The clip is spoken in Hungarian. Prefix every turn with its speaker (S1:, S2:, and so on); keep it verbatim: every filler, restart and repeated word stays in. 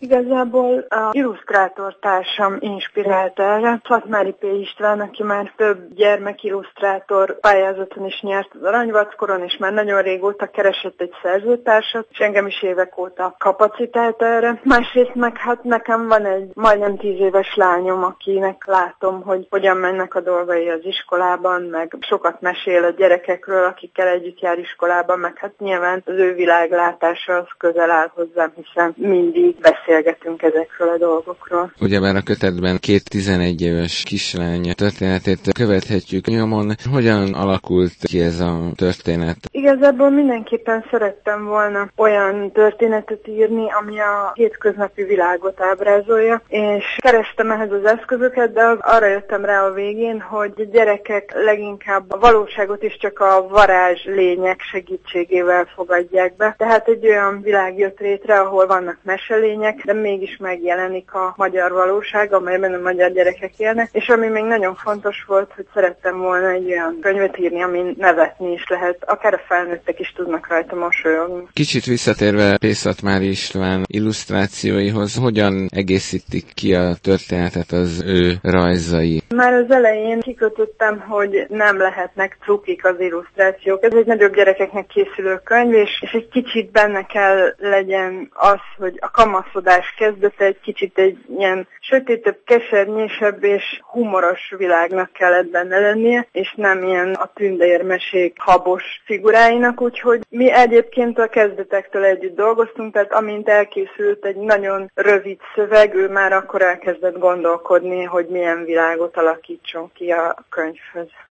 S1: Igazából a illusztrátortársam inspirált erre. Szatmári P. István, aki már több gyermekillusztrátor pályázaton is nyert az aranyvackoron, és már nagyon régóta keresett egy szerzőtársat, és engem is évek óta kapacitált erre. Másrészt meg hát nekem van egy majdnem tíz éves lányom, akinek látom, hogy hogyan mennek a dolgai az iskolában, meg sokat mesél a gyerekekről, akikkel együtt jár iskolában, meg hát nyilván az ő világlátása az közel áll hozzám, hiszen mindig beszélgetünk ezekről a dolgokról.
S2: Ugyebár a kötetben két tizenegy éves kislány történetét követhetjük nyomon. Hogyan alakult ki ez a történet?
S1: Igazából mindenképpen szerettem volna olyan történetet írni, ami a hétköznapi világot ábrázolja, és kerestem ehhez az eszközöket, de arra jöttem rá a végén, hogy a gyerekek leginkább a valóságot is csak a varázs lények segítségével fogadják be. Tehát egy olyan világ jött létre, ahol vannak meselények, de mégis megjelenik a magyar valóság, amelyben a magyar gyerekek élnek, és ami még nagyon fontos volt, hogy szerettem volna egy olyan könyvet írni, amin nevetni is lehet, akár a felnőttek is tudnak rajta mosolyogni.
S2: Kicsit visszatérve P. Szatmári István illusztrációihoz, hogyan egészítik ki a történetet az ő rajzai?
S1: Már az elején kikötöttem, hogy nem lehetnek cukik az illusztrációk. Ez egy nagyobb gyerekeknek készülő könyv, és, és egy kicsit benne kell legyen az, hogy a kamaszodás kezdete egy kicsit egy ilyen sötétebb, kesernyésebb és humoros világnak kellett benne lennie, és nem ilyen a tündérmesék habos figuráinak, úgyhogy mi egyébként a kezdetektől együtt dolgoztunk, tehát amint elkészült egy nagyon rövid szöveg, ő már akkor elkezdett gondolkodni, hogy milyen világot alakítson ki a könyvhöz.